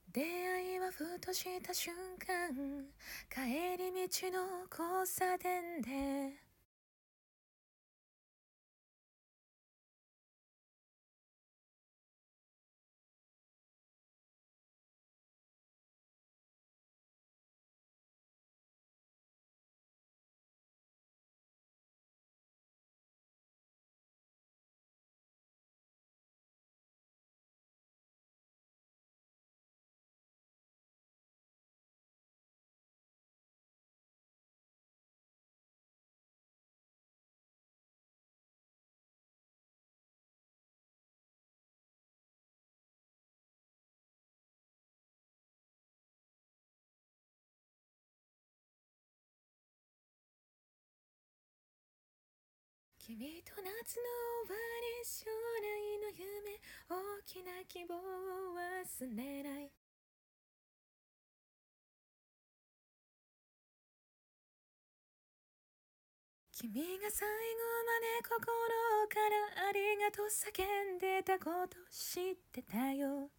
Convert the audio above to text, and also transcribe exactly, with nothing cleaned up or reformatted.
出会いはふとした瞬間、帰り道の交差点で君と夏の終わり、将来の夢、大きな希望を忘れない。君が最後まで心からありがとう叫んでたこと知ってたよ。